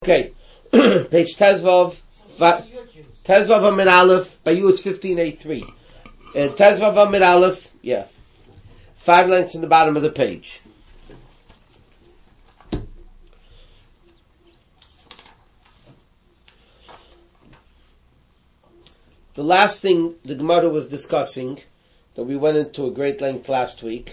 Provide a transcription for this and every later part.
Okay, page Tezvav, Tezvav Amid Aleph, by you it's 15A3. Tezvav Amid Aleph, 5 lines in the bottom of the page. The last thing the Gemara was discussing, that we went into a great length last week,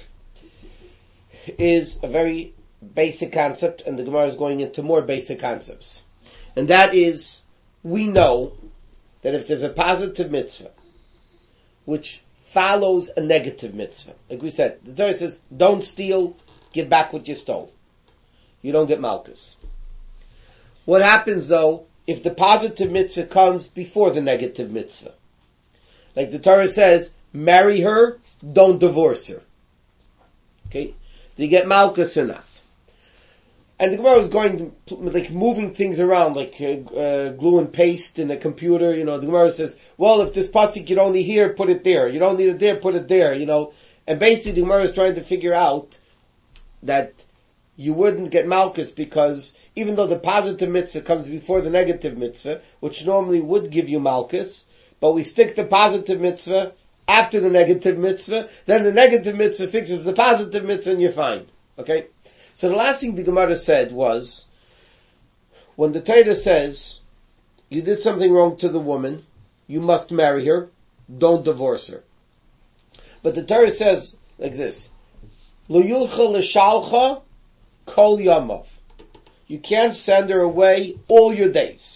is a very basic concept, and the Gemara is going into more basic concepts. And that is, we know that if there's a positive mitzvah, which follows a negative mitzvah, like we said, the Torah says, don't steal, give back what you stole. You don't get malchus. What happens though, if the positive mitzvah comes before the negative mitzvah? Like the Torah says, marry her, don't divorce her. Okay? Do you get malchus or not? And the Gemara was going, like, moving things around, like glue and paste in a computer, The Gemara says, well, if this pasuk you don't need here, put it there. You don't need it there, put it there, And basically the Gemara is trying to figure out that you wouldn't get malchus because even though the positive mitzvah comes before the negative mitzvah, which normally would give you malchus, but we stick the positive mitzvah after the negative mitzvah, then the negative mitzvah fixes the positive mitzvah and you're fine. Okay? So the last thing the Gemara said was, when the Torah says, you did something wrong to the woman, you must marry her, don't divorce her. But the Torah says like this, Lo yulcha l'shalcha kol yamav. You can't send her away all your days.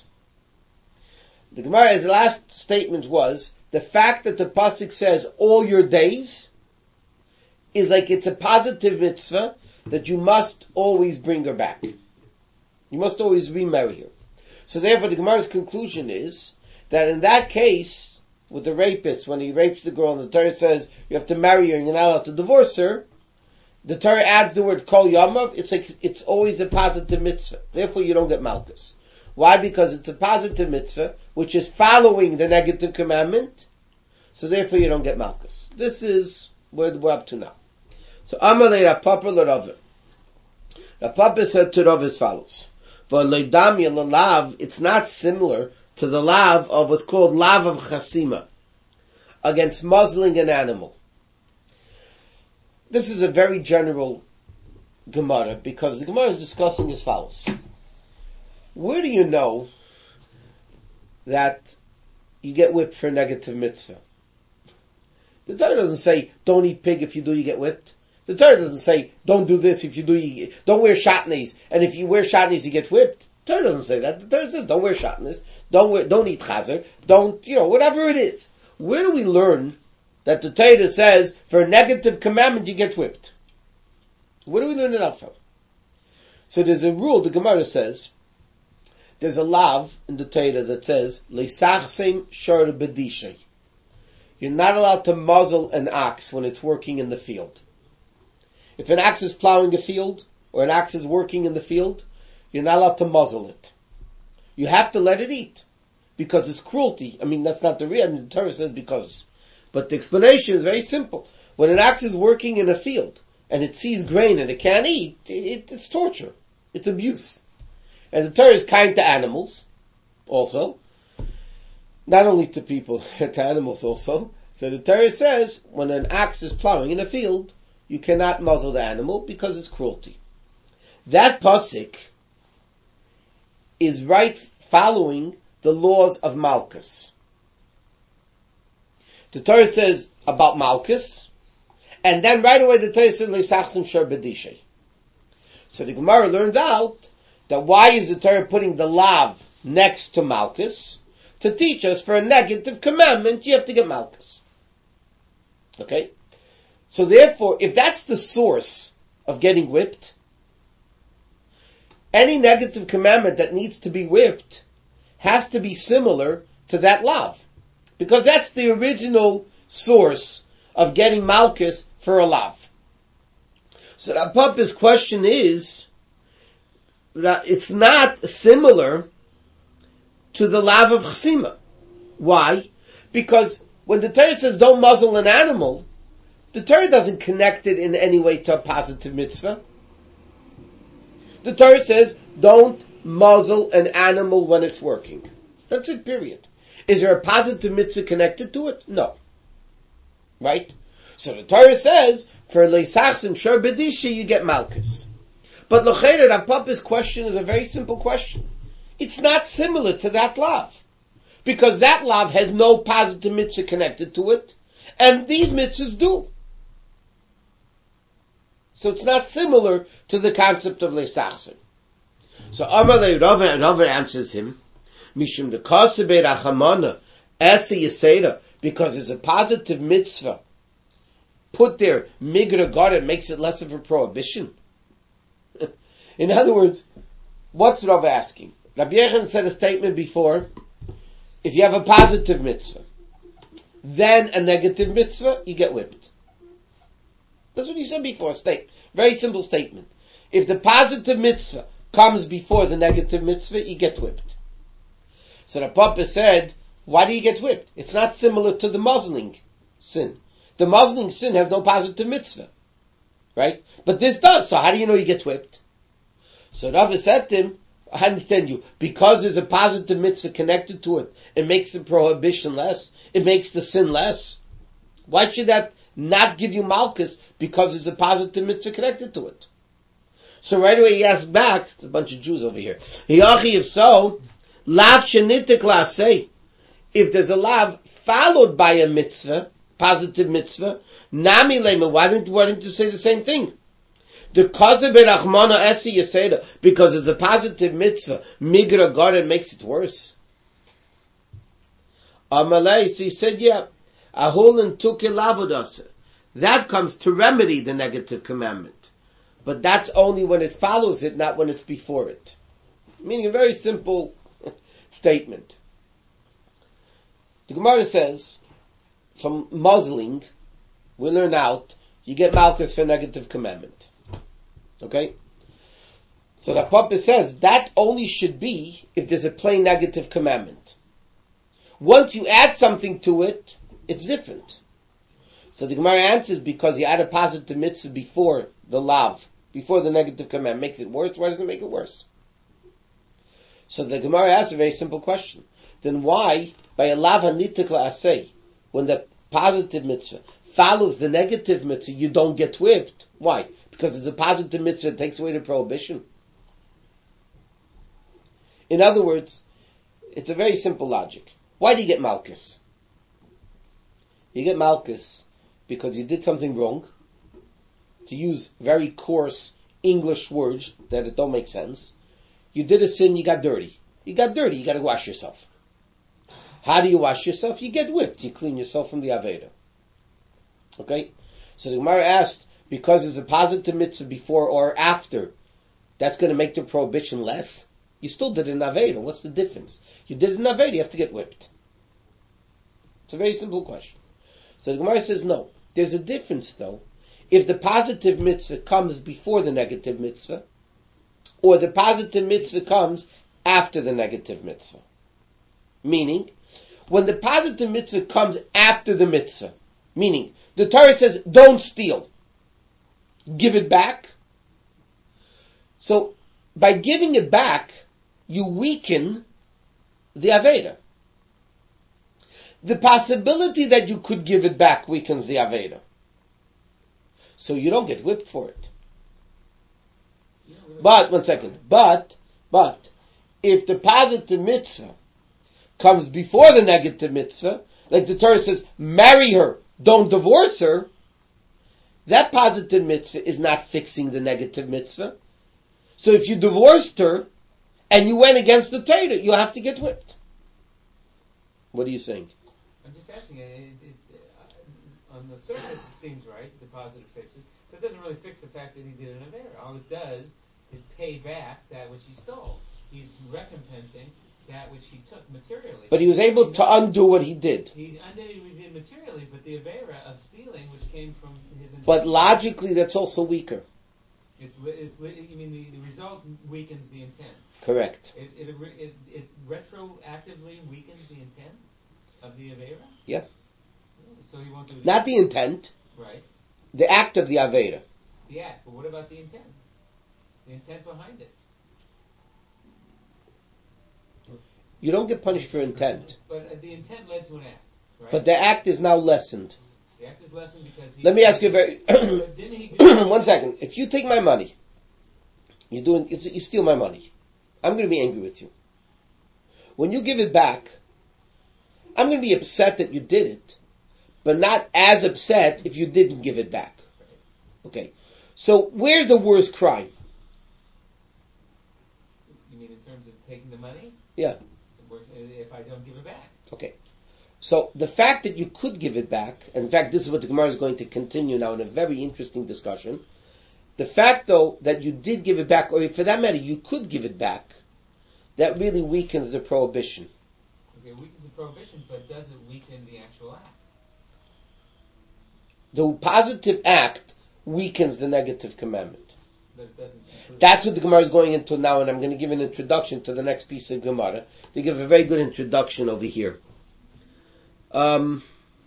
The Gemara's last statement was, the fact that the pasuk says all your days is like it's a positive mitzvah that you must always bring her back. You must always remarry her. So therefore the Gemara's conclusion is that in that case, with the rapist, when he rapes the girl and the Torah says you have to marry her and you're not allowed to divorce her, the Torah adds the word kol yamav, it's always a positive mitzvah. Therefore you don't get malchus. Why? Because it's a positive mitzvah, which is following the negative commandment, so therefore you don't get malchus. This is where we're up to now. So Amalei Rav Papa l'Rava. Rav Papa said to Rav as follows: V'loidamya l'lav, it's not similar to the lav of what's called lav of chasima, against muzzling an animal. This is a very general Gemara, because the Gemara is discussing as follows. Where do you know that you get whipped for a negative mitzvah? The Torah doesn't say, don't eat pig, if you do you get whipped. The Torah doesn't say, don't do this, if you do don't wear shatnez, and if you wear shatnez you get whipped. The Torah doesn't say that. The Torah says, don't wear shatnez, don't eat chazer, don't, whatever it is. Where do we learn that the Torah says, for a negative commandment you get whipped? Where do we learn it out from? So there's a rule, the Gemara says, there's a lav in the Torah that says, Leisachsim shor bedishay. You're not allowed to muzzle an ox when it's working in the field. If an ox is plowing a field, or an ox is working in the field, you're not allowed to muzzle it. You have to let it eat. Because it's cruelty. I mean, that's not the real, the Torah says because. But the explanation is very simple. When an ox is working in a field, and it sees grain and it can't eat, it's torture. It's abuse. And the Torah is kind to animals, also. Not only to people, to animals also. So the Torah says, when an ox is plowing in a field, you cannot muzzle the animal because it's cruelty. That pasuk is right following the laws of malchus. The Torah says about malchus, and then right away the Torah says, Leisachsim shor bedishay. So the Gemara learns out that why is the Torah putting the lav next to malchus? To teach us for a negative commandment, you have to get malchus. Okay? So therefore, if that's the source of getting whipped, any negative commandment that needs to be whipped has to be similar to that lav. Because that's the original source of getting malchus for a lav. So Rav Papa's question is that it's not similar to the lav of chasima. Why? Because when the Torah says don't muzzle an animal, the Torah doesn't connect it in any way to a positive mitzvah. The Torah says don't muzzle an animal when it's working. That's it, period. Is there a positive mitzvah connected to it? No. Right? So the Torah says, for leisachsim shor bedisha, you get malchus. But l'chayre, Rav Papa's question is a very simple question. It's not similar to that lav. Because that lav has no positive mitzvah connected to it, and these mitzvahs do. So it's not similar to the concept of leisachsim. So Amalei Rava answers him, Mishum de Kasebe Rachamana, as the Yisera, because it's a positive mitzvah. Put there, Migra God, makes it less of a prohibition. In other words, what's Rava asking? Rabbi Yechon said a statement before, if you have a positive mitzvah, then a negative mitzvah, you get whipped. That's what he said before, very simple statement. If the positive mitzvah comes before the negative mitzvah, you get whipped. So the Papa said, why do you get whipped? It's not similar to the muzzling sin. The muzzling sin has no positive mitzvah. Right? But this does, so how do you know you get whipped? So Rava said to him, I understand you, because there's a positive mitzvah connected to it, it makes the prohibition less, it makes the sin less. Why should that not give you malchus because there's a positive mitzvah connected to it? So right away he asked back, there's a bunch of Jews over here, if so, lav shenitik la'aseh, if there's a lav followed by a mitzvah, positive mitzvah, nami lema, why don't you say the same thing? The kaze berachmana esi yaseda, because it's a positive mitzvah, migra gara makes it worse. Amalei, so he said, yeah, ahulin tuke lavodasa. That comes to remedy the negative commandment. But that's only when it follows it, not when it's before it. Meaning a very simple statement. The Gemara says, from muzzling, we learn out, you get malchus for negative commandment. Okay? So the Papa says, that only should be if there's a plain negative commandment. Once you add something to it, it's different. So the Gemara answers, because you add a positive mitzvah before the lav, before the negative command, makes it worse. Why does it make it worse? So the Gemara asks a very simple question. Then why, by a lav hanitik la'aseh, when the positive mitzvah follows the negative mitzvah, you don't get whipped? Why? Because it's a positive mitzvah that takes away the prohibition. In other words, it's a very simple logic. Why do you get malchus? You get malchus because you did something wrong, to use very coarse English words that it don't make sense. You did a sin, you got dirty. You got dirty, you got to wash yourself. How do you wash yourself? You get whipped. You clean yourself from the Aveda. Okay? So the Gemara asked, because there's a positive mitzvah before or after, that's going to make the prohibition less? You still did an Aveda. What's the difference? You did an Aveda, you have to get whipped. It's a very simple question. So the Gemara says, no. There's a difference though. If the positive mitzvah comes before the negative mitzvah, or the positive mitzvah comes after the negative mitzvah. Meaning, when the positive mitzvah comes after the mitzvah, meaning, the Torah says, don't steal. Give it back. So, by giving it back, you weaken the Aveda. The possibility that you could give it back weakens the Aveda. So you don't get whipped for it. But, one second, but, if the positive mitzvah comes before the negative mitzvah, like the Torah says, marry her, don't divorce her, that positive mitzvah is not fixing the negative mitzvah. So if you divorced her, and you went against the Torah, you have to get whipped. What are you saying? I'm just asking, on the surface it seems right, the positive fixes, but it doesn't really fix the fact that he did an Avera. All it does is pay back that which he stole. He's recompensing that which he took materially. But he was able to undo what he did. He undid what he did materially, but the Avera of stealing, which came from his intent. But logically, that's also weaker. You mean the result weakens the intent? Correct. It retroactively weakens the intent of the Avera? Yeah. So he won't do it. Not the intent. Right. The act of the Avera. The act, but what about the intent? The intent behind it. You don't get punished for intent. But the intent led to an act, right? But the act is now lessened. The act is lessened because he... Let me ask you a very... Didn't he do... 1 second. If you take my money, you steal my money, I'm going to be angry with you. When you give it back, I'm going to be upset that you did it, but not as upset if you didn't give it back. Okay. So where's the worst crime? You mean in terms of taking the money? Yeah. If I don't give it back. Okay. So the fact that you could give it back, and in fact this is what the Gemara is going to continue now in a very interesting discussion. The fact though that you did give it back, or for that matter you could give it back, that really weakens the prohibition. Okay, weakens the prohibition, but does it weaken the actual act? The positive act weakens the negative commandment. But it doesn't include... That's what the Gemara is going into now, and I'm going to give an introduction to the next piece of Gemara. They give a very good introduction over here. I'll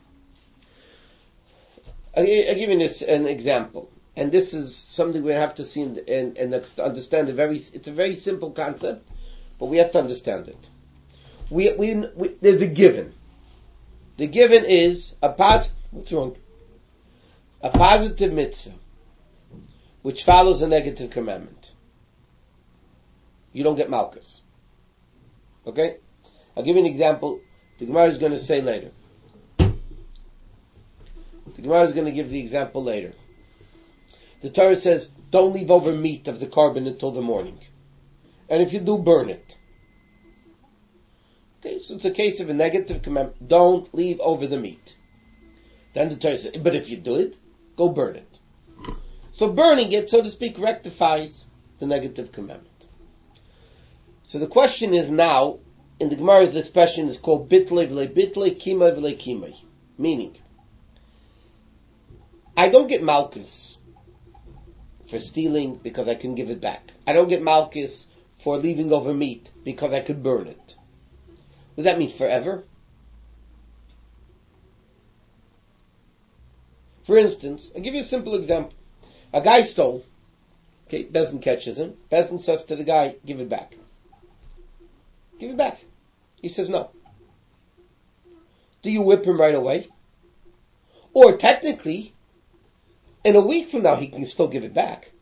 give you an example, and this is something we have to see and understand. It's a very simple concept, but we have to understand it. There's a given. The given is what's wrong? A positive mitzvah, which follows a negative commandment. You don't get malchus. Okay? I'll give you an example. The Gemara is going to say later. The Gemara is going to give the example later. The Torah says, don't leave over meat of the carbon until the morning. And if you do, burn it. Okay, so it's a case of a negative commandment. Don't leave over the meat. Then the Torah says, but if you do it, go burn it. So burning it, so to speak, rectifies the negative commandment. So the question is now, in the Gemara's expression is called bitlei v'lei bitlei, kimai v'lei kimai. Meaning, I don't get malchus for stealing because I can give it back. I don't get malchus for leaving over meat because I could burn it. Does that mean forever? For instance, I'll give you a simple example. A guy stole. Okay, Bezin catches him. Bezin says to the guy, give it back. Give it back. He says no. Do you whip him right away? Or technically, in a week from now, he can still give it back.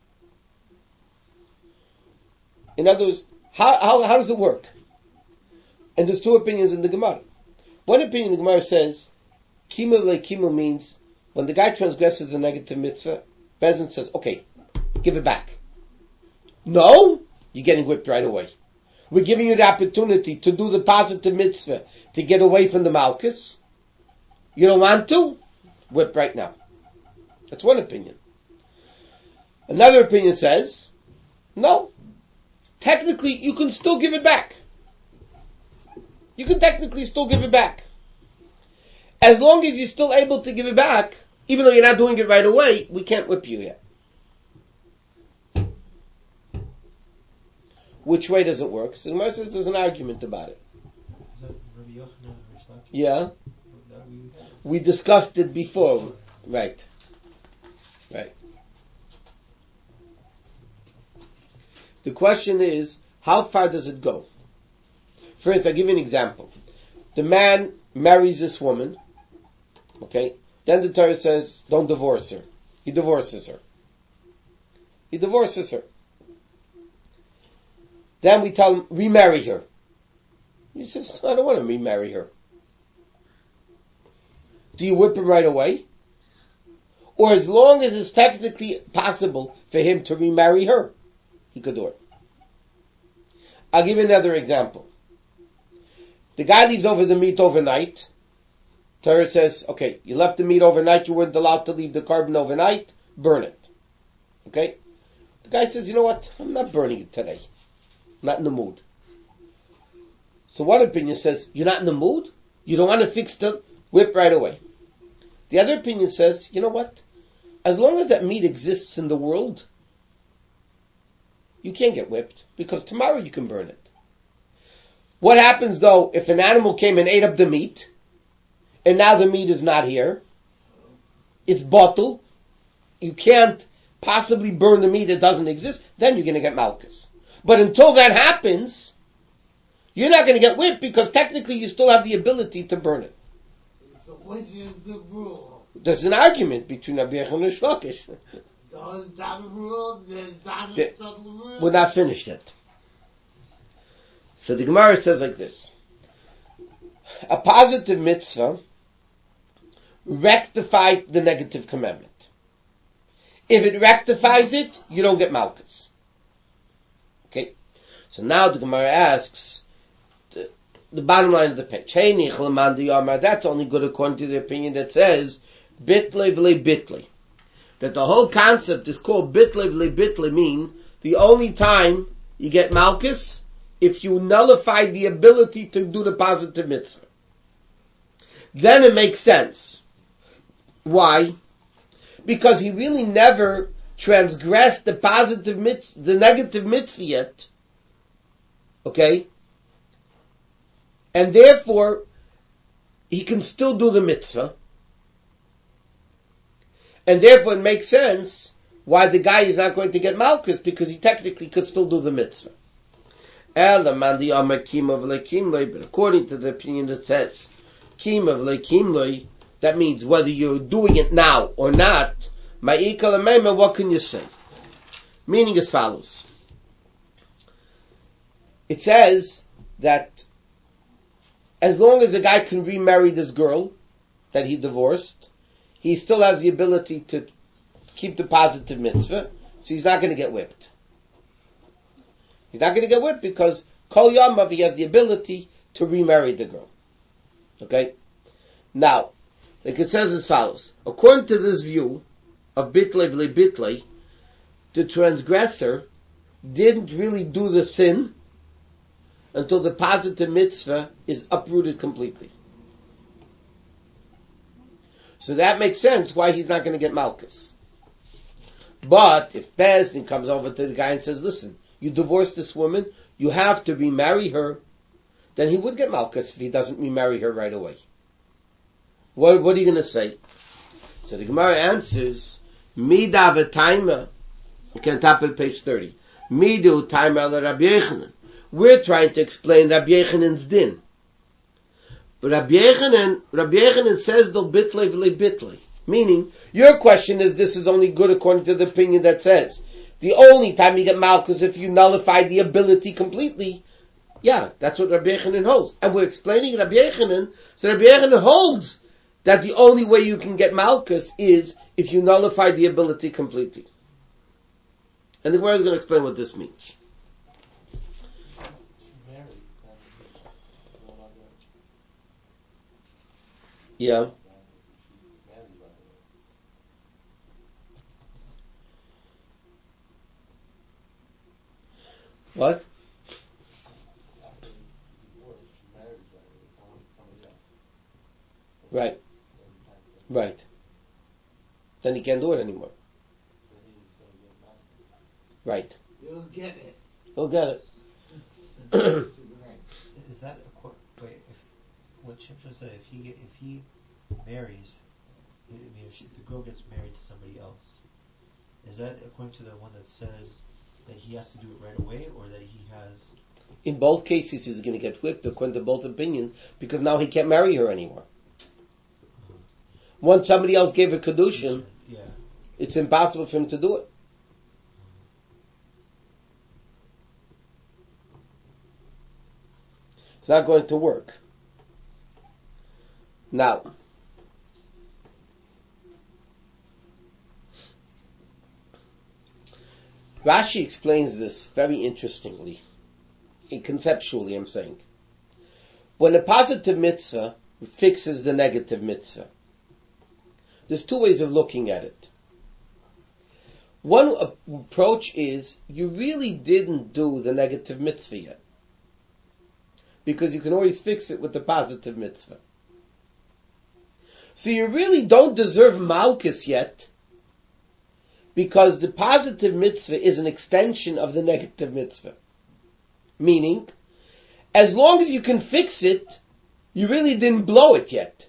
In other words, how does it work? And there's two opinions in the Gemara. One opinion in the Gemara says, Kimel le Kimel means, when the guy transgresses the negative mitzvah, Bezin says, okay, give it back. No, you're getting whipped right away. We're giving you the opportunity to do the positive mitzvah, to get away from the malchus. You don't want to? Whip right now. That's one opinion. Another opinion says, no, technically you can still give it back. You can technically still give it back. As long as you're still able to give it back, even though you're not doing it right away, we can't whip you yet. Which way does it work? So the Gemara says there's an argument about it. Yeah. We discussed it before. Right. The question is, how far does it go? For instance, I'll give you an example. The man marries this woman. Okay? Then the Torah says, don't divorce her. He divorces her. Then we tell him, remarry her. He says, I don't want to remarry her. Do you whip him right away? Or as long as it's technically possible for him to remarry her, he could do it. I'll give you another example. The guy leaves over the meat overnight. Torah says, okay, you left the meat overnight, you weren't allowed to leave the carbon overnight, burn it. Okay? The guy says, you know what, I'm not burning it today. I'm not in the mood. So one opinion says, you're not in the mood? You don't want to fix the whip right away. The other opinion says, you know what, as long as that meat exists in the world, you can't get whipped, because tomorrow you can burn it. What happens though, if an animal came and ate up the meat, and now the meat is not here, it's bottled, you can't possibly burn the meat that doesn't exist, then you're going to get malchus. But until that happens, You're not going to get whipped because technically you still have the ability to burn it. So which is the rule? There's an argument between Rabbi Yochanan and Shlokish. So is that a rule? Is that a subtle rule? We're not finished yet. So the Gemara says like this. A positive mitzvah rectifies the negative commandment. If it rectifies it, you don't get malchus. Okay? So now the Gemara asks, the bottom line of the page. That's only good according to the opinion that says, bitlei v'lei bitlei. That the whole concept is called bitlei v'lei bitlei, mean the only time you get malchus if you nullify the ability to do the positive mitzvah. Then it makes sense. Why? Because he really never transgressed the positive mitzvah, the negative mitzvah yet. Okay? And therefore, he can still do the mitzvah. And therefore it makes sense why the guy is not going to get malchus, because he technically could still do the mitzvah. But according to the opinion that says, that means whether you're doing it now or not, what can you say? Meaning as follows. It says that as long as the guy can remarry this girl that he divorced, he still has the ability to keep the positive mitzvah, so he's not going to get whipped. He's not going to get whipped because Kol Yamav, he has the ability to remarry the girl. Okay? Now, like it says as follows. According to this view of bitlei v'lei bitlei, the transgressor didn't really do the sin until the positive mitzvah is uprooted completely. So that makes sense why he's not going to get malchus. But if Bezdin comes over to the guy and says, listen, you divorced this woman, you have to remarry her, then he would get malchus if he doesn't remarry her right away. What are you going to say? So the Gemara answers, Mida v'taima. You can tap at page 30. Midu taima la Rabbi Yochanan. We're trying to explain Rabbi Yochanan's din. But Rabbi Yochanan says they'll bitlei v'lei bitlei. Meaning, your question is this is only good according to the opinion that says the only time you get malchus if you nullify the ability completely. Yeah, that's what Rabbi Yochanan holds. And we're explaining Rabbi Yochanan, so Rabbi Yochanan holds that the only way you can get malchus is if you nullify the ability completely. And the Gemara is going to explain what this means. Yeah. What? Right. Right. Then he can't do it anymore. Right. You'll get it. He'll get it. Is that wait? If what Shimshon said, if he marries, I mean, if the girl gets married to somebody else, is that according to the one that says that he has to do it right away, or that he has? In both cases, he's going to get whipped according to both opinions because now he can't marry her anymore. Once somebody else gave a kedushin, it's impossible for him to do it. It's not going to work. Now, Rashi explains this very interestingly, conceptually I'm saying. When a positive mitzvah fixes the negative mitzvah, there's two ways of looking at it. One approach is you really didn't do the negative mitzvah yet, because you can always fix it with the positive mitzvah. So you really don't deserve malchus yet, because the positive mitzvah is an extension of the negative mitzvah. Meaning, as long as you can fix it, you really didn't blow it yet.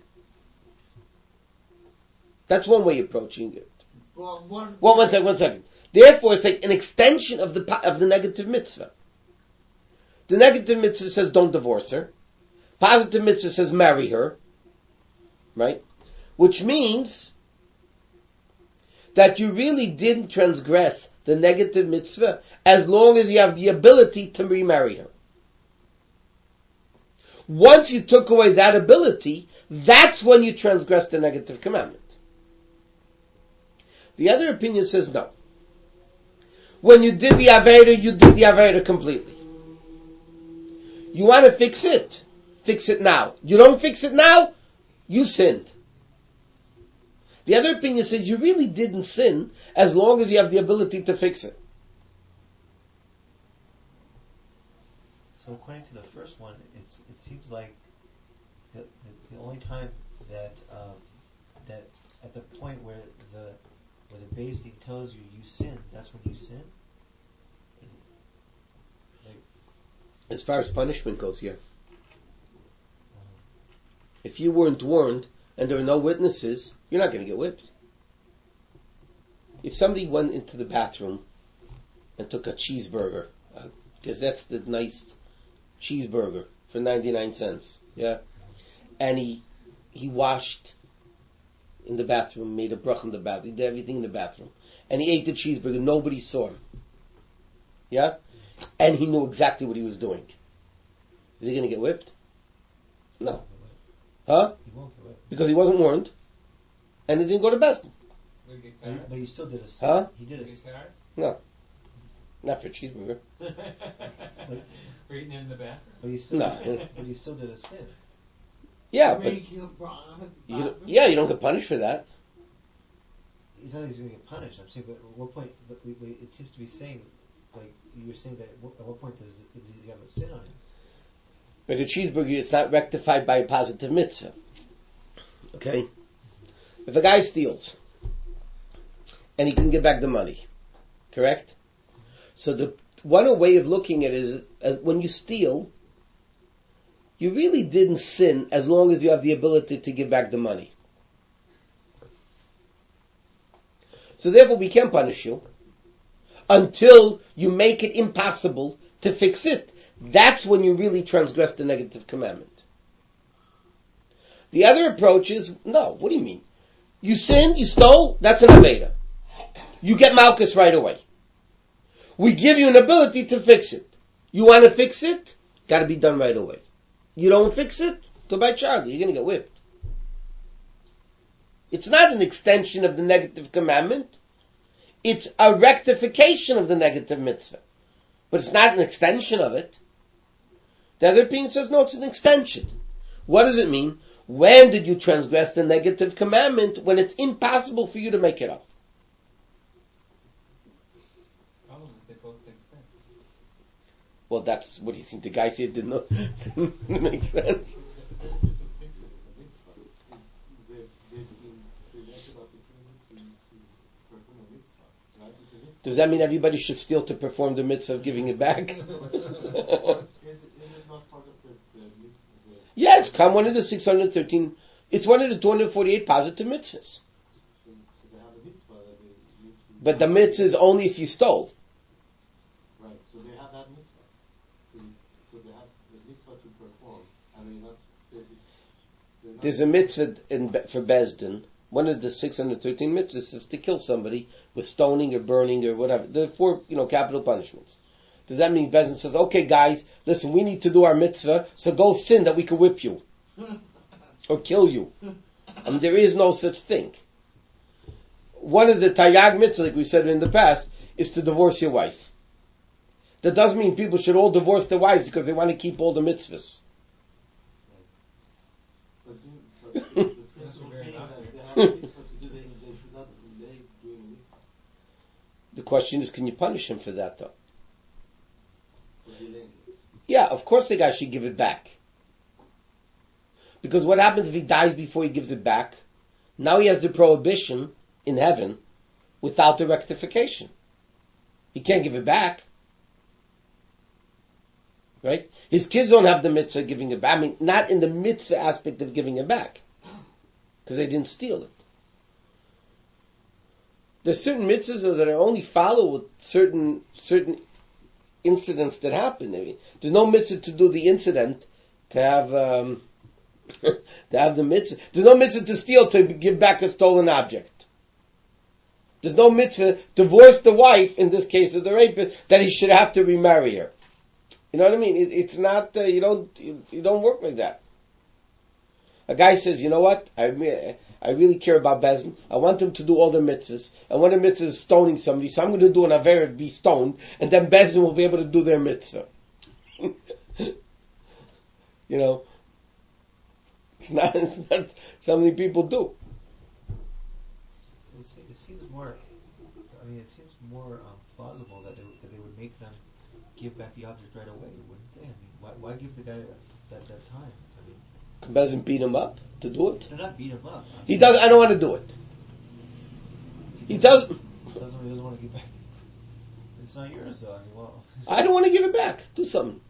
That's one way of approaching it. Well, one second. Therefore, it's like an extension of the negative mitzvah. The negative mitzvah says don't divorce her. Positive mitzvah says marry her. Right? Which means that you really didn't transgress the negative mitzvah as long as you have the ability to remarry her. Once you took away that ability, that's when you transgress the negative commandment. The other opinion says no. When you did the Avera, you did the Avera completely. You want to fix it now. You don't fix it now, you sinned. The other opinion says you really didn't sin as long as you have the ability to fix it. So according to the first one, it seems like the only time that that at the point where the Beis Din tells you sin, that's when you sin. Is it like, as far as punishment goes, yeah. If you weren't warned and there were no witnesses, you're not going to get whipped. If somebody went into the bathroom and took a cheeseburger, because that's the nice cheeseburger for 99 cents, yeah, and he washed in the bathroom, made a brach in the bathroom, he did everything in the bathroom, and he ate the cheeseburger, nobody saw him, yeah, and he knew exactly what he was doing. Is he going to get whipped? No. Huh? he won't get whipped. Because he wasn't warned, and he didn't go to Beis Din. But he still did a sin. Huh? He did a sin. No. Not for a cheeseburger. For eating it in the bathroom? But he still, No. but he still did a sin. Yeah, but Make you blind. you don't get punished for that. He's not going to get punished. I'm saying, but at what point? It seems to be saying, like you were saying that. At what point does he have a sin on him? But a cheeseburger, it's not rectified by a positive mitzvah. Okay? If a guy steals, and he can get back the money, correct? So the one way of looking at it is, when you steal, you really didn't sin as long as you have the ability to give back the money. So therefore we can't punish you until you make it impossible to fix it. That's when you really transgress the negative commandment. The other approach is, no, what do you mean? You sinned, you stole, that's an Aveda. You get Malchus right away. We give you an ability to fix it. You want to fix it? Got to be done right away. You don't fix it? Goodbye, Charlie. You're going to get whipped. It's not an extension of the negative commandment. It's a rectification of the negative mitzvah. But it's not an extension of it. The other opinion says, no, it's an extension. What does it mean? When did you transgress the negative commandment? When it's impossible for you to make it up. Problem is they both make sense. Well, that's, what do you think? The guy said didn't make sense. Does that mean everybody should steal to perform the mitzvah of giving it back? Is it not part of the mitzvah? Yeah, it's one of the 613. It's one of the 248 positive mitzvahs. So they have a mitzvah that they need to... But the mitzvah is only if you stole. Right, so they have that mitzvah. So they have the mitzvah to perform. I mean, they're not... There's a mitzvah for Beis Din. One of the 613 mitzvahs is to kill somebody with stoning or burning or whatever. There are 4, capital punishments. Does that mean Beis Din says, okay guys, listen, we need to do our mitzvah, so go sin that we can whip you. Or kill you. I mean, there is no such thing. One of the Taryag mitzvahs, like we said in the past, is to divorce your wife. That doesn't mean people should all divorce their wives because they want to keep all the mitzvahs. But the principle being that they have a mitzvah to do, they should not delay doing a mitzvah. The question is, can you punish him for that though? For delaying it. Yeah, of course the guy should give it back. Because what happens if he dies before he gives it back? Now he has the prohibition in heaven without the rectification. He can't give it back. Right? His kids don't have the mitzvah of giving it back. I mean, not in the mitzvah aspect of giving it back. Because they didn't steal it. There's certain mitzvahs that are only followed with certain incidents that happen. I mean, there's no mitzvah to do the incident to have to have the mitzvah. There's no mitzvah to steal to give back a stolen object. There's no mitzvah to divorce the wife, in this case of the rapist, that he should have to remarry her. You know what I mean? It's not, you don't work like that. A guy says, you know what? I really care about Bezdin. I want him to do all the mitzvahs. And one of the mitzvahs is stoning somebody, so I'm going to do an avera, be stoned, and then Bezdin will be able to do their mitzvah. You know? It's not something people do. It seems more, plausible that they would make them give back the object right away, wouldn't they? I mean, why give the guy that time? I mean, Bezdin beat him up to do it. they're not beat him up. He does. I don't want to do it. He doesn't. He doesn't want to give back. It's not yours, though. I mean, well, I don't want to give it back. Do something.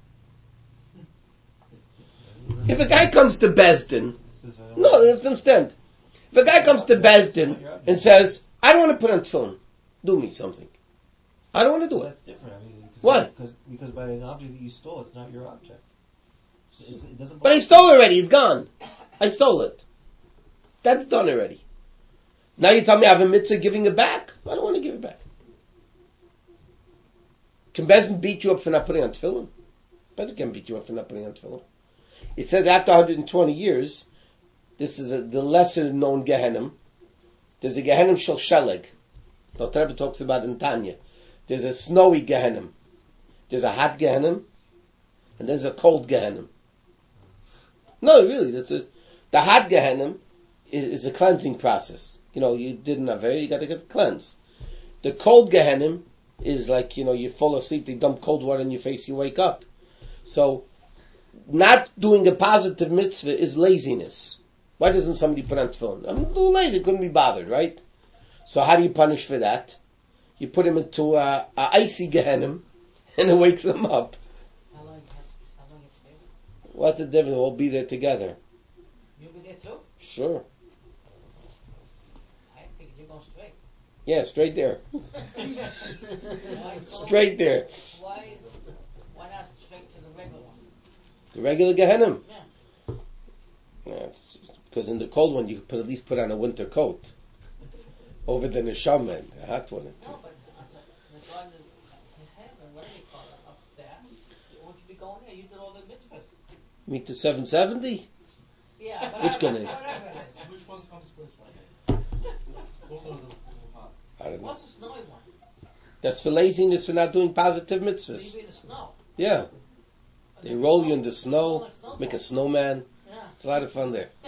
If a guy comes to Bezdin, no, let's understand. If a guy comes to Bezdin and says, I don't want to put on tefillin, do me something. I don't want to do it. That's different. I mean, What? Because by an object that you stole, it's not your object. It doesn't. But I stole it already. It's gone. I stole it. That's done already. Now you tell me I have a mitzvah giving it back? I don't want to give it back. Can Bezdin beat you up for not putting on tefillin? Bezdin can beat you up for not putting on tefillin. It says after 120 years, this is the lesser known Gehenim. There's a Gehenim Shel Sheleg. The Rebbe talks about in Tanya. There's a snowy Gehenim. There's a hot Gehenim. And there's a cold Gehenim. No, really, the hot Gehenim is a cleansing process. You know, you did an avera, you got to get cleansed. The cold Gehenim is like, you fall asleep, they dump cold water in your face, you wake up. So, not doing a positive mitzvah is laziness. Why doesn't somebody put on tefillin? I'm a little lazy, couldn't be bothered, right? So how do you punish for that? You put him into a icy Gehenim, and it wakes him up. How long it stays? What's the difference? We'll be there together. You'll be there too? Sure. I think you're going straight. Yeah, straight there. Why Straight there. Why not straight to the regular one? The regular Gehenim. Yeah. Yeah, because in the cold one you could at least put on a winter coat. Over the neshama, the hot one. No, but the garden to heaven, whatever you call it, upstairs, won't you be going there? You did all the mitzvahs. Meet the 770? Yeah, but Which Gehenim? whatever it is. Which one comes first, right? Both of them hot. I don't know. What's the snowy one? That's for laziness, for not doing positive So you mitzvahs. be in the snow. Yeah. They roll you in the snow, make a snowman. Yeah. It's a lot of fun there.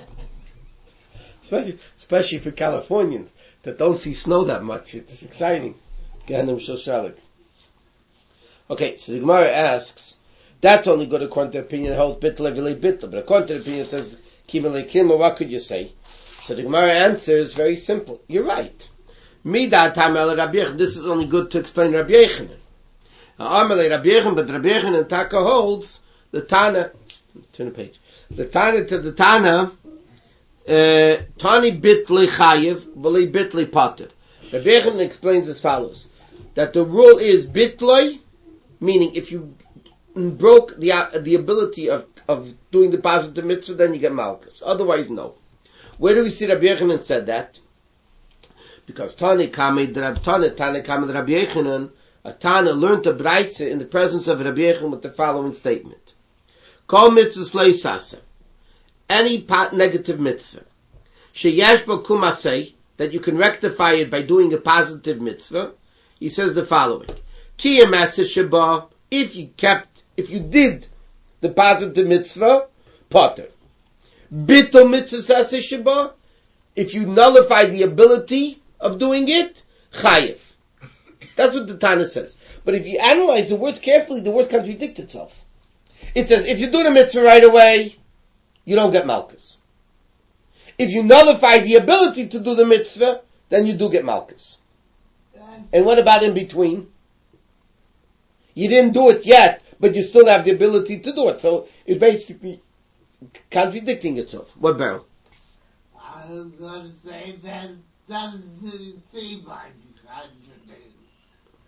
Especially for Californians that don't see snow that much. It's exciting. Gehenim Shel Sheleg. Okay, so the Gemara asks, that's only good according to the opinion held bitla v'lei bitla, but according to the opinion it says kimelei kilma, what could you say? So the Gemara answers very simple. You're right. Midatam el Rabbi Yochanan. This is only good to explain Rabbi Yochanan. Amalei Rabbi Yochanan, but Rabbi Yochanan Taka holds the Tana. Turn the page. The Tana to the Tana. Tani bitli chayiv, v'li bitli pater. Rabbi Yochanan explains as follows: that the rule is bitli, meaning if you broke the ability of doing the positive mitzvah, then you get malchus. Otherwise, no. Where do we see Rabbi Yochanan said that? Because Tani kamed Rabbi Yochanan, a Tana learned a brayse in the presence of Rabbi Yochanan with the following statement: Kol mitzvahs lo yisaseh. Any negative mitzvah, sheyesh bo kumasei, that you can rectify it by doing a positive mitzvah. He says the following: Ki sheba, if you did the positive mitzvah, potter. Bittul mitzvah sheba, if you nullify the ability of doing it, chayiv. That's what the Tana says. But if you analyze the words carefully, the words contradict itself. It says if you do the mitzvah right away, you don't get malchus. If you nullify the ability to do the mitzvah, then you do get malchus. And what about in between? You didn't do it yet, but you still have the ability to do it. So it's basically contradicting itself. What, Baron? I was going to say that doesn't seem like a contradiction.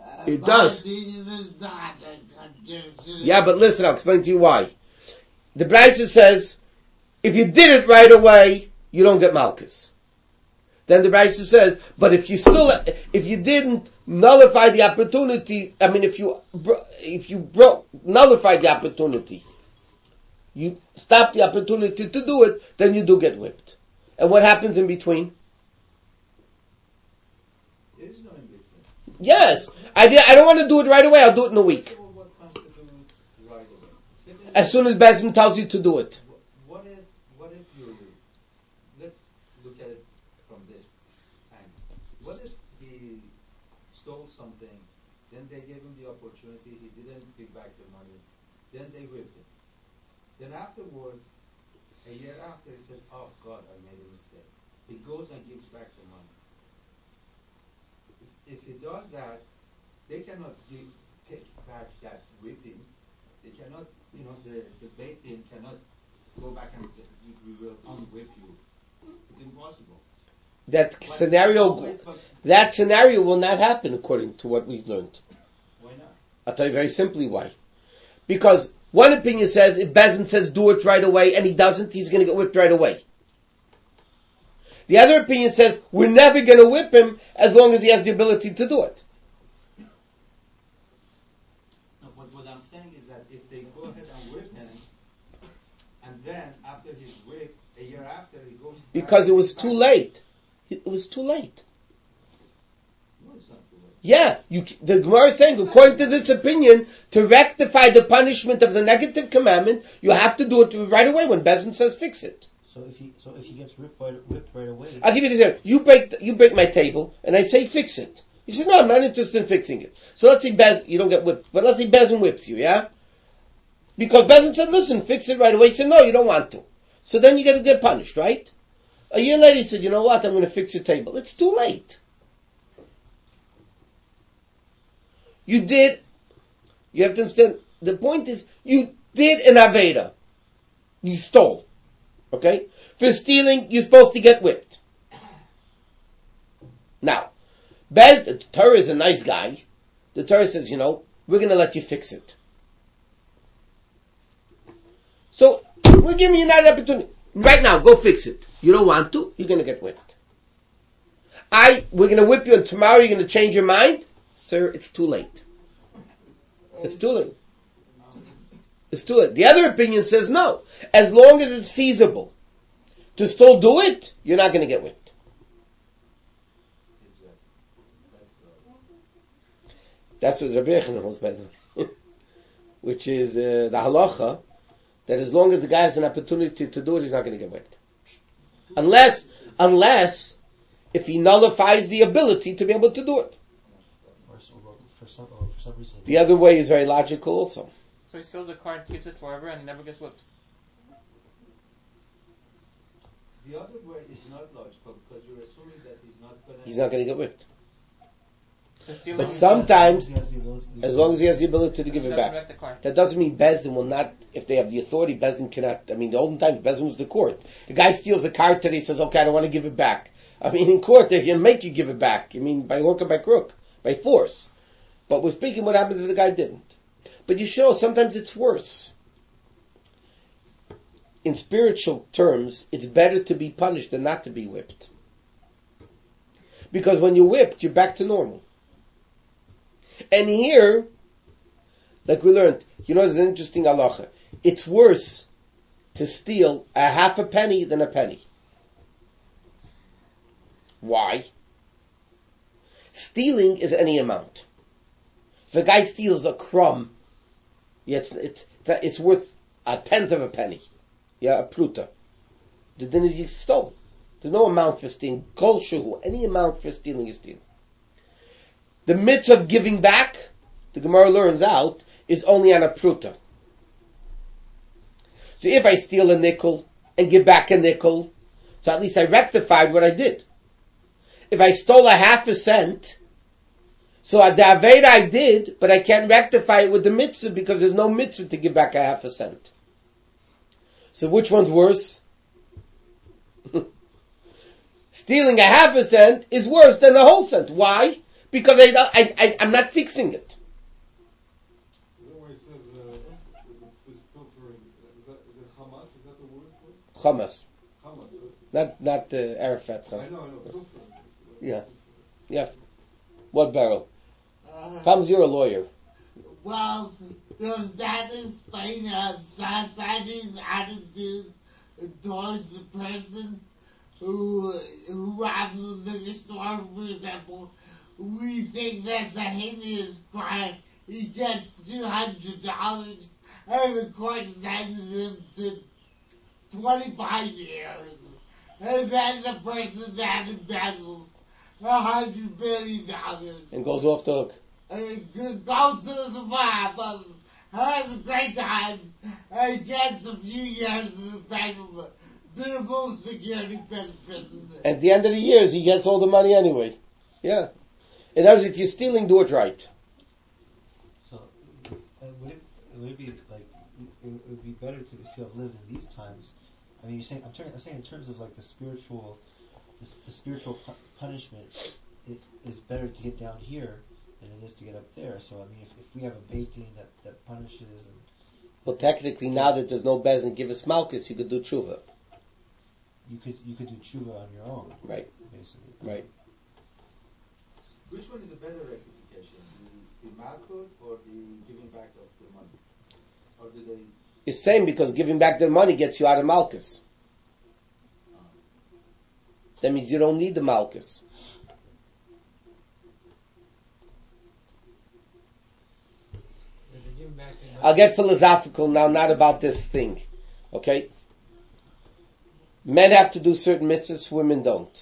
It does. Is not Yeah, but listen, I'll explain to you why. The Brisa says, if you did it right away, you don't get Malchus. Then the Brisa says, but if you didn't nullify the opportunity, if you nullified the opportunity, you stop the opportunity to do it, then you do get whipped. And what happens in between? There is no in between. Yes, I don't want to do it right away. I'll do it in a week. So what constitutes right away? Secondly, As soon as Bezin tells you to do it. What if you, let's look at it from this angle. What if he stole something, then they gave him the opportunity, he didn't give back the money, then they whipped him. Then afterwards, a year after, he said, oh God, I made a mistake. He goes and gives back the money. If he does that, they cannot take back that whipping. They cannot, the Beit Din cannot go back and we will unwhip you. It's impossible. That But scenario will not happen according to what we've learned. why not? I'll tell you very simply why. Because one opinion says, if Bezin says do it right away and he doesn't, he's going to get whipped right away. The other opinion says, we're never going to whip him as long as he has the ability to do it. No, but what I'm saying is that if they go ahead and whip him, and then after his whip, a year after he goes back, Because it was too late. It was too late. No, it's not too late. Yeah, the Gemara is saying, according to this opinion, to rectify the punishment of the negative commandment, you have to do it right away when Bezin says fix it. So if he gets whipped right away, I'll give you this example. You break my table, and I say fix it. You say, no, I'm not interested in fixing it. So let's say you don't get whipped, but let's say Bezin whips you, yeah? Because Bezin said, listen, fix it right away. You said, no, you don't want to. So then you get punished, right? A year later, he said, you know what, I'm going to fix your table. It's too late. You have to understand, the point is, you did an Aveda. You stole. Okay? For stealing, you're supposed to get whipped. Now, the Torah is a nice guy. The Torah says, we're going to let you fix it. So, we're giving you that opportunity. Right now, go fix it. You don't want to, you're going to get whipped. We're going to whip you, and tomorrow you're going to change your mind? Sir, it's too late. It's too late. It's too late. The other opinion says no. As long as it's feasible to still do it, you're not going to get whipped. That's what Rabbi Yochanan holds by the way. Which is the halacha, that as long as the guy has an opportunity to do it, he's not going to get whipped. Unless if he nullifies the ability to be able to do it. or for some reason, The other way is very logical also. So he steals a car and keeps it forever and never gets whipped. The other way is not logical because you're assuming that He's not going to get whipped. So stealing But is- sometimes, he has the ability to do as long as he has the ability to give it doesn't back. wreck the car. That doesn't mean Bezdin will not, if they have the authority, Bezdin cannot. The olden times, Bezdin was the court. The guy steals a car today, he says, okay, I don't want to give it back. In court, they can make you give it back. By hook or by crook, by force. But we're speaking what happens if the guy didn't. But you should know, sometimes it's worse. In spiritual terms, it's better to be punished than not to be whipped. Because when you're whipped, you're back to normal. And here, like we learned, there's an interesting halacha. It's worse to steal a half a penny than a penny. Why? Stealing is any amount. If a guy steals a crumb, it's worth a tenth of a penny. A pruta. The din is you stole. There's no amount for stealing. Kol shehu, any amount for stealing is stealing. The mitzvah of giving back, the Gemara learns out, is only on a pruta. So if I steal a nickel and give back a nickel, so at least I rectified what I did. If I stole a half a cent, so the Aveda I did, but I can't rectify it with the mitzvah because there's no mitzvah to give back a half a cent. So which one's worse? Stealing a half a cent is worse than a whole cent. Why? Because I'm not fixing it. Is that where he says this pilfering? Is it Hamas? Is that the word for it? Hamas. Hamas. Not Arafat. I know. Pilfering. Yeah. What barrel? Uh, Comes, you're a lawyer. well, does that explain society's attitude towards the person who robs a liquor store, for example? We think that's a heinous crime. He gets $200, and the court sends him to 25 years. And then the person that embezzles $100 billion And goes off the hook. goes to the bar, has a great time, and gets a few years in the minimum security prison. At the end of the years, he gets all the money anyway. Yeah. In other words, if you're stealing, do it right. So, would it be like it would be better to if you have lived in these times? I mean, I'm saying in terms of like the spiritual punishment, it is better to get down here than it is to get up there. So I mean, if we have a Beit Din that punishes and Well, technically, now that there's no bez and give us malchus, you could do tshuva. you could do tshuva on your own, Right. basically. Right. Which one is a better rectification? The malchut or the giving back of the money? Or do they? It's same because giving back the money gets you out of malchus. That means you don't need the malchus. I'll get philosophical now, not about this thing. Okay? Men have to do certain mitzvahs, women don't.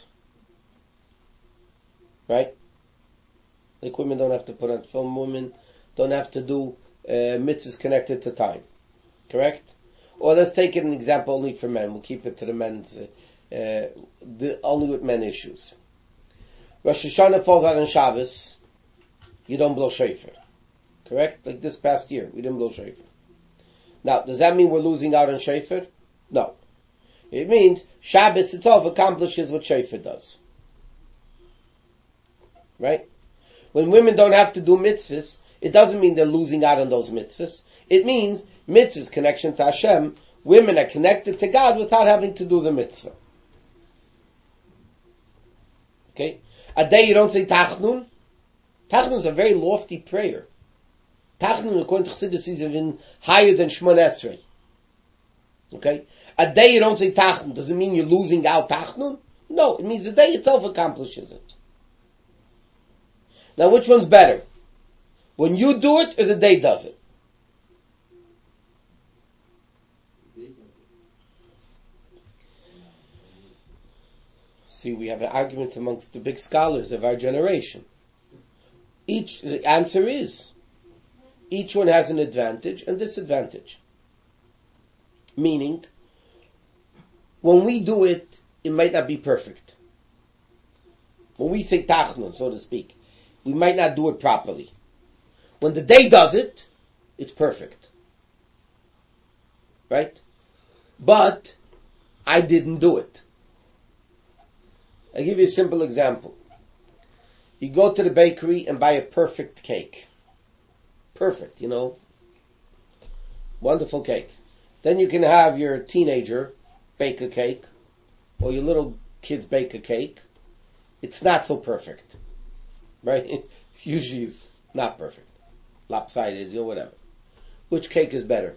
Right? Like women don't have to put on film, women don't have to do mitzvahs connected to time. Correct? Or let's take an example only for men. We'll keep it to the men's, only with men issues. Rosh Hashanah falls out on Shabbos. You don't blow shofar. Correct? Like this past year, we didn't blow shofar. Now, does that mean we're losing out on shofar? No. It means Shabbos itself accomplishes what shofar does. Right? When women don't have to do mitzvahs, it doesn't mean they're losing out on those mitzvahs. It means mitzvahs, connection to Hashem. Women are connected to God without having to do the mitzvah. Okay? A day you don't say Tachnun. Tachnun is a very lofty prayer. Tachnun, according to Chassidus, is even higher than Shemon Esrei. Okay? A day you don't say Tachnun, does it mean you're losing out Tachnun? No, it means the day itself accomplishes it. Now, which one's better? When you do it, or the day does it? See, we have an argument amongst the big scholars of our generation. The answer is, each one has an advantage and disadvantage. Meaning, when we do it, it might not be perfect. When we say Tachnun, so to speak, we might not do it properly. When the day does it, it's perfect. Right? But, I didn't do it. I'll give you a simple example. You go to the bakery and buy a perfect cake. Perfect, wonderful cake. Then you can have your teenager bake a cake, or your little kids bake a cake. It's not so perfect. Right? Usually it's not perfect. Lopsided, whatever. Which cake is better?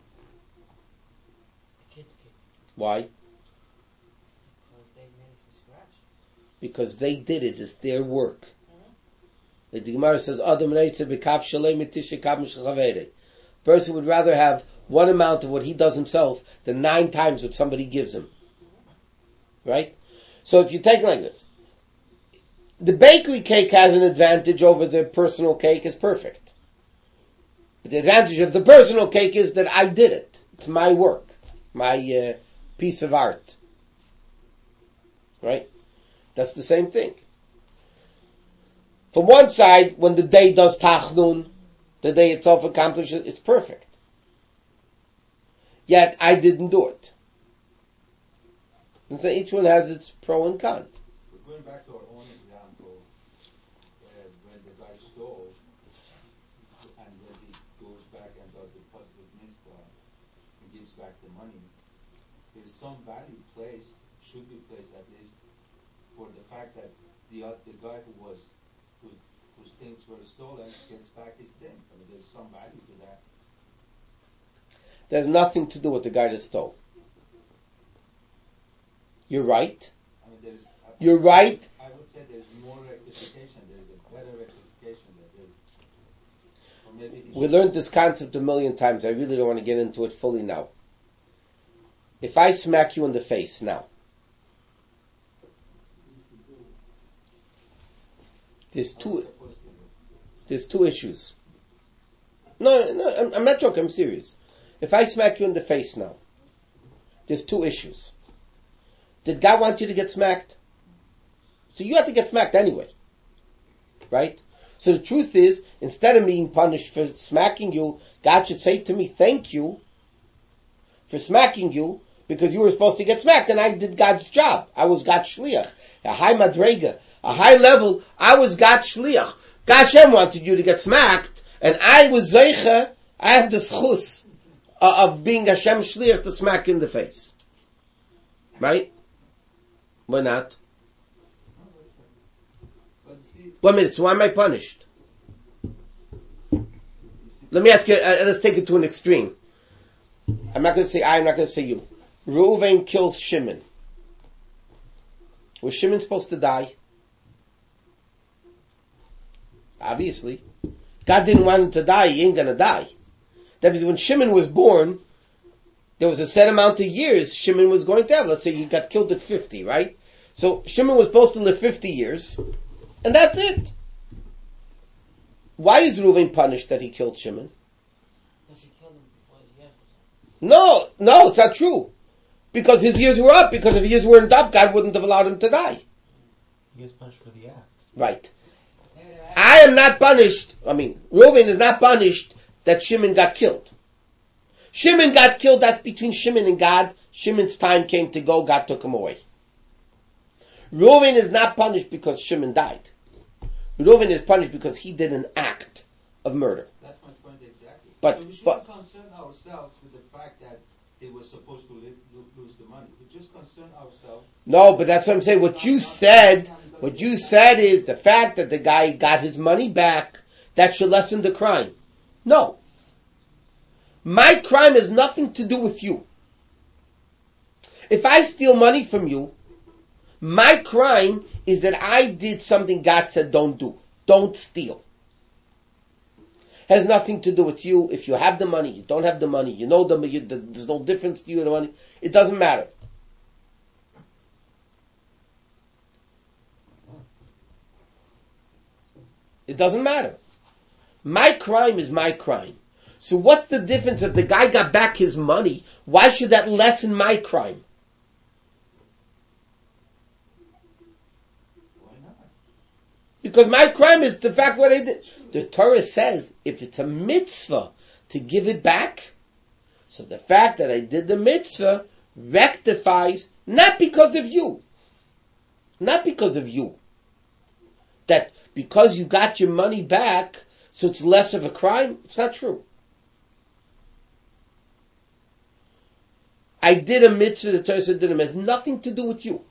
The kids' cake. Why? Because they made it from scratch. Because they did it. It's their work. Like the Gemara says, Adam reitze b'kaf shalei mitisha kav mishchavere. Person would rather have one amount of what he does himself than 9 times what somebody gives him. Right? So if you take it like this, the bakery cake has an advantage over the personal cake. It's perfect. But the advantage of the personal cake is that I did it. It's my work. My piece of art. Right? That's the same thing. From one side, when the day does Tachnun, the day itself accomplishes, it's perfect. Yet, I didn't do it. And so each one has its pro and con. Going back to our own example, stole, and when he goes back and does the positive mitzvah and gives back the money, there's some value placed, should be placed at least, for the fact that the guy whose things were stolen gets back his thing. I mean, there's some value to that. There's nothing to do with the guy that stole. You're right. I mean, You're right. I would say there's more rectification. There's a better rectification that there's. Or maybe We learned this concept a million times. I really don't want to get into it fully now. If I smack you in the face now, there's two issues. No, I'm not joking. I'm serious. If I smack you in the face now, there's two issues. Did God want you to get smacked? So you have to get smacked anyway. Right? So the truth is, instead of being punished for smacking you, God should say to me, thank you for smacking you, because you were supposed to get smacked, and I did God's job. I was God's shliach. A high madrega, a high level, I was God's shliach. God Shem wanted you to get smacked, and I was zeicha, I have the schus of being Hashem shliach to smack in the face. Right? Why not? One minute, so why am I punished? Let me ask you, let's take it to an extreme. I'm not going to say I, I'm not going to say you. Reuven kills Shimon. Was Shimon supposed to die? Obviously. God didn't want him to die, he ain't going to die. That means when Shimon was born, there was a set amount of years Shimon was going to have. Let's say he got killed at 50, right? So Shimon was supposed to live 50 years, and that's it. Why is Reuven punished that he killed Shimon? Because he killed him before the years was up. No, it's not true. Because his years were up. Because if his years weren't up, God wouldn't have allowed him to die. He was punished for the act. Right. I am not punished. Reuven is not punished that Shimon got killed. Shimon got killed, that's between Shimon and God. Shimon's time came to go, God took him away. Reuven is not punished because Shimon died. Reuven is punished because he did an act of murder. That's my point exactly. But so we shouldn't concern ourselves with the fact that they were supposed to lose the money. We just concern ourselves. No, but that's what I'm saying. What you said is the fact that the guy got his money back, that should lessen the crime. No. My crime has nothing to do with you. If I steal money from you, my crime is that I did something God said don't do. Don't steal. Has nothing to do with you. If you have the money, you don't have the money, you know there's no difference to you and the money. It doesn't matter. It doesn't matter. My crime is my crime. So what's the difference if the guy got back his money? Why should that lessen my crime? Why not? Because my crime is the fact what I did. The Torah says if it's a mitzvah to give it back, so the fact that I did the mitzvah rectifies, not because of you. Not because of you. That because you got your money back, so it's less of a crime. It's not true. I did a mitzvah, the Torah said did it has nothing to do with you.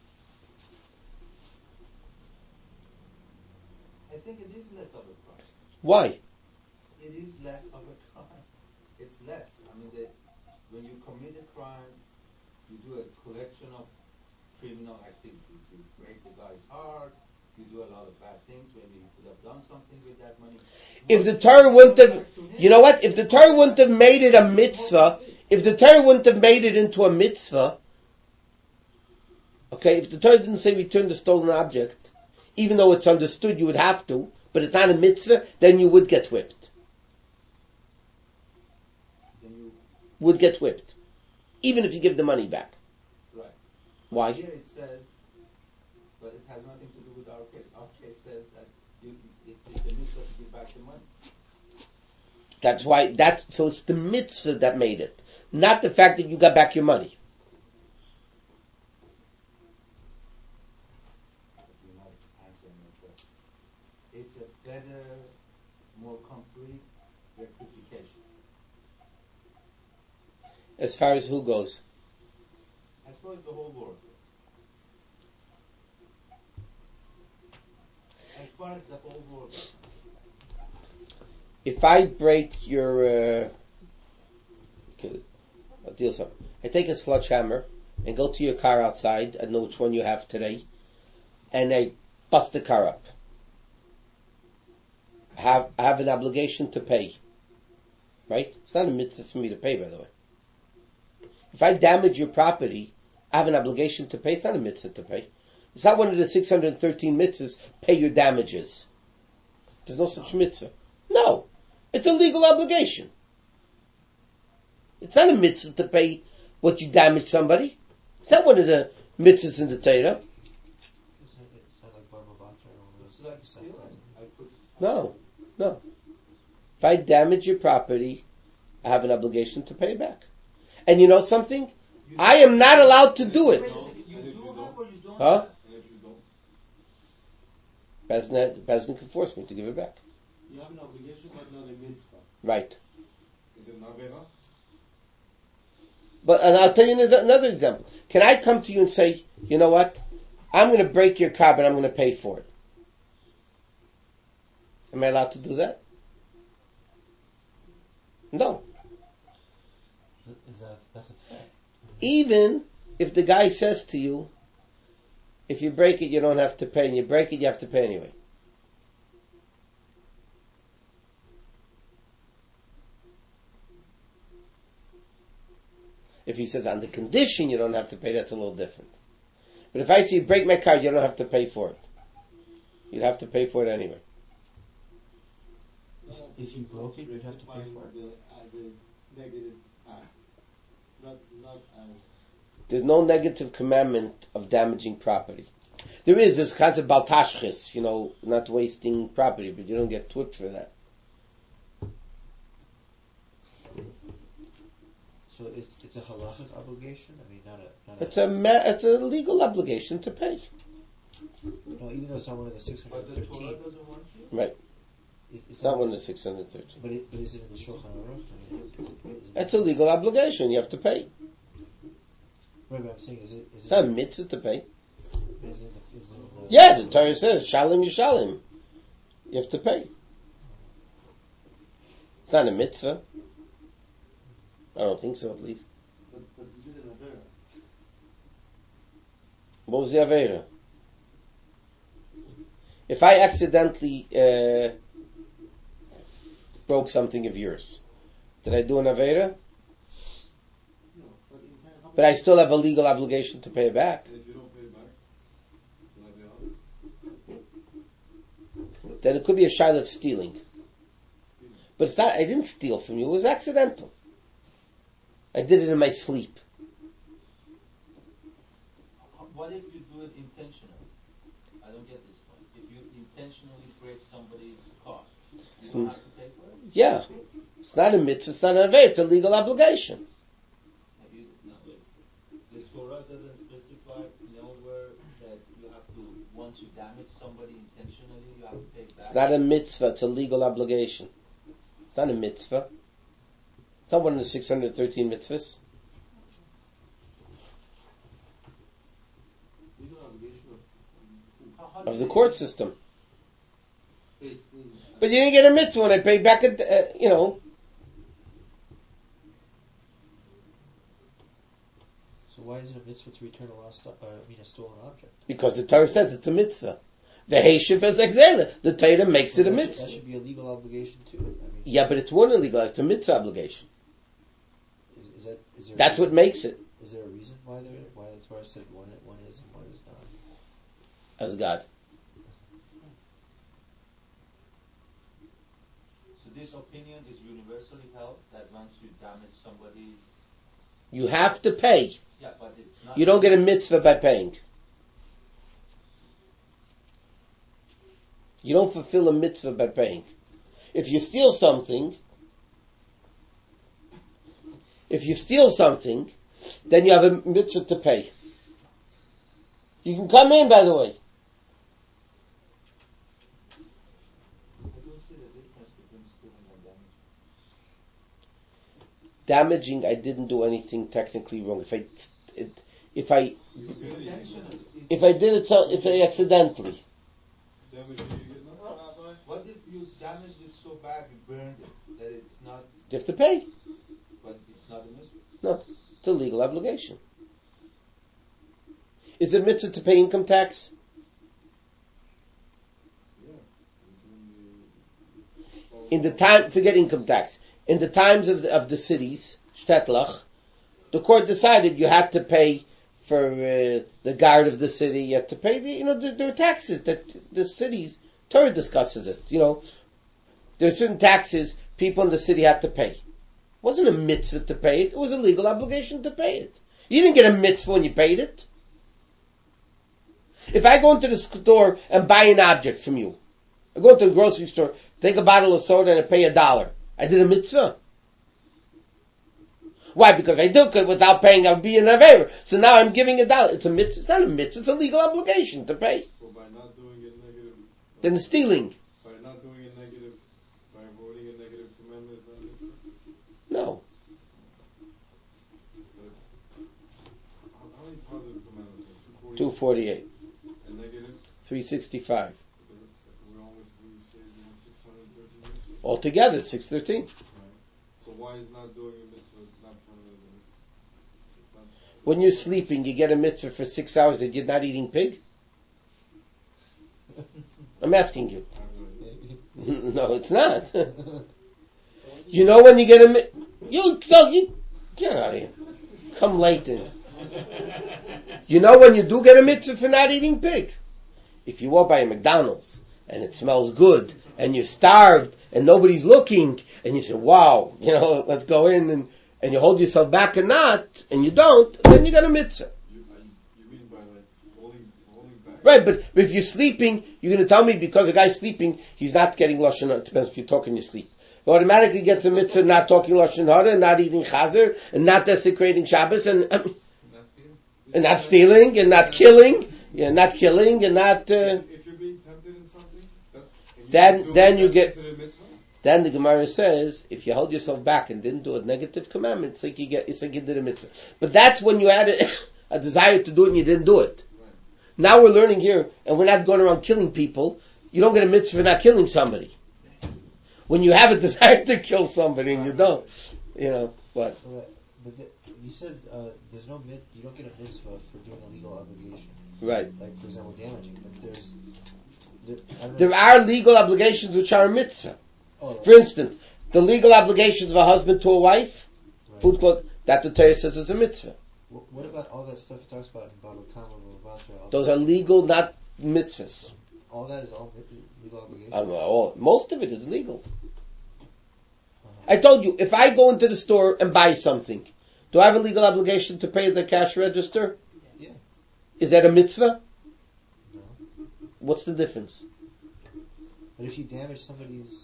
I think it is less of a crime. Why? It is less of a crime. It's less. When you commit a crime, you do a collection of criminal activities. You break the guy's heart. You do a lot of bad things when you could have done something with that money. If the Torah wouldn't have, you know what? If the Torah wouldn't have made it a mitzvah, if the Torah wouldn't have made it into a mitzvah, okay, if the Torah didn't say return the stolen object, even though it's understood you would have to, but it's not a mitzvah, then you would get whipped. Then you would get whipped. Even if you give the money back. Right. Why? Here it says, but it has nothing to do with our case. Our case says that it's a mitzvah to give back the money. That's why, so it's the mitzvah that made it. Not the fact that you got back your money. You're not answering my question. It's a better As far as who goes? As far as the whole world. As far as the whole world. If I break your, okay, I'll deal something. I take a sledgehammer and go to your car outside. I don't know which one you have today, and I bust the car up. I have an obligation to pay, right? It's not a mitzvah for me to pay, by the way. If I damage your property, I have an obligation to pay. It's not a mitzvah to pay. It's not one of the 613 mitzvahs, pay your damages. There's no such mitzvah. No. It's a legal obligation. It's not a mitzvah to pay what you damage somebody. It's not one of the mitzvahs in the Torah. It's like stealing. No. If I damage your property, I have an obligation to pay back. And you know something? I am not allowed to do it. You do have or you don't Huh? have? And if you don't, Bezdin can force me to give it back. You have an obligation but not a mitzvah. Right. is it an avera? But and I'll tell you another example. Can I come to you and say, you know what? I'm going to break your car, but I'm going to pay for it. Am I allowed to do that? No. That's a fact. Even if the guy says to you, if you break it, you don't have to pay, and you break it, you have to pay anyway. If he says on the condition you don't have to pay, that's a little different. But if I say you break my car, you don't have to pay for it. You'd have to pay for it anyway. If you broke it, you'd have to pay for it. The negative, not as. There's no negative commandment of damaging property. There's this concept of baltashchis, not wasting property, but you don't get whipped for that. So it's a halachic obligation. I mean, not a. It's a legal obligation to pay. No, even though it's not one of the But the 613. Torah doesn't want you? Right. It's Not one of the 613. But is it in the Shulchan Aruch? I mean, That's a legal obligation. You have to pay. Right, but I'm saying, is It's it? not a mitzvah to pay. Is it Yeah, the Torah says, Shalom Yishalim. You have to pay. It's not a mitzvah. I don't think so, at least. But you did an avera. What was the Aveira? If I accidentally broke something of yours, did I do an Aveira? No, but in kind of But I still have a legal obligation to pay it back. And if you don't pay it back, it's an avera. Then it could be a shaila of stealing. But it's not, I didn't steal from you, it was accidental. I did it in my sleep. What if you do it intentionally? I don't get this point. If you intentionally break somebody's car, you don't have to pay for it? Yeah. It's not a mitzvah, it's not an Aveira, it's a legal obligation. The Torah doesn't specify nowhere that you have to, once you damage somebody intentionally, you have to pay back. It's not a mitzvah, it's a legal obligation. It's not a mitzvah. It's not one of the 613 mitzvahs. legal obligation Of the court system. basically. But you didn't get a mitzvah when I paid back So why is it a mitzvah to return a stolen object? because the Torah says it's a mitzvah. The Heishiv is exile. The Torah makes it a That mitzvah. should be a legal obligation too. I mean, Yeah, but it's more than legal, it's a mitzvah obligation. is there That's what makes it. Is there a reason why the Torah said one is and one is not? As God. So this opinion is universally held that once you damage somebody's, You have to pay. yeah, but it's not. You don't get a mitzvah by paying. You don't fulfill a mitzvah by paying. If you steal something, then you have a mitzvah to pay. You can come in, by the way. I don't see the difference between stealing and damage. damaging, I didn't do anything technically wrong. If I did it if I accidentally. Damage you get nothing, Rabbi? What if you damaged it so bad you burned it that it's not, You have to pay. but it's not a mitzvah? No, it's a legal obligation. Is it mitzvah to pay income tax? In the time, forget income tax. In the times of the cities, Shtetlach, the court decided you had to pay for the guard of the city. You had to pay there are taxes that the cities. Torah discusses it. There are certain taxes people in the city had to pay. It wasn't a mitzvah to pay it. It was a legal obligation to pay it. You didn't get a mitzvah when you paid it. If I go into the store and buy an object from you, I go to the grocery store, take a bottle of soda and I pay $1. I did a mitzvah. Why? Because if I do it without paying, I would be an aver. So now I'm giving $1. It's a mitzvah. It's not a mitzvah. It's a legal obligation to pay. So by not doing it negative, Then it's stealing. by not doing it negative, by avoiding a negative commandment, is that mitzvah? No. How many positive commandments are there? 248. And negative? 365. We're almost, we say 613 mitzvahs. Altogether, 613. Right. So why is not doing a mitzvah not counted as a mitzvah? It's not- When you're sleeping, you get a mitzvah for 6 hours that you're not eating pig? I'm asking you. I have no idea. No, it's not. You know when you get a mitzvah? You get out of here. Come late in. You know when you do get a mitzvah for not eating pig? If you walk by a McDonald's and it smells good and you're starved and nobody's looking and you say, wow, let's go in and you hold yourself back and not, and you don't, then you got a mitzvah. You mean by like holding back? Right, but if you're sleeping, you're going to tell me because a guy's sleeping, he's not getting Lashon Hara. It depends if you talk in your sleep. He automatically gets a mitzvah not talking Lashon Hara, and not eating Chazer, and not desecrating Shabbos, and not stealing, and not killing, and not... If you're being tempted in something, Then you get... considered mitzvah? Then the Gemara says, if you held yourself back and didn't do a negative commandment, it's like you did a mitzvah. But that's when you had a desire to do it and you didn't do it. Right. Now we're learning here, and we're not going around killing people. You don't get a mitzvah for not killing somebody. When you have a desire to kill somebody and you don't, what? But you said there's no you don't get a mitzvah for doing a legal obligation. Right. Like, for example, damaging. But There are legal obligations which are a mitzvah. Oh, For instance, the legal obligations of a husband to a wife, right. food, clothes, that the Torah says is a mitzvah. What about all that stuff it talks about in Baba Kama, Baba Batra? Those are legal, not mitzvahs. All that is all legal obligation? Most of it is legal. I told you, if I go into the store and buy something, do I have a legal obligation to pay the cash register? Yeah. Is that a mitzvah? No. What's the difference? But if you damage somebody's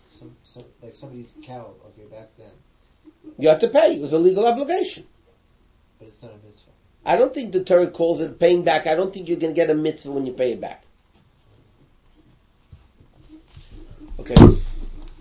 cow, okay, back then, You have to pay. It was a legal obligation. but it's not a mitzvah. I don't think the Torah calls it paying back. I don't think you're going to get a mitzvah when you pay it back. Okay.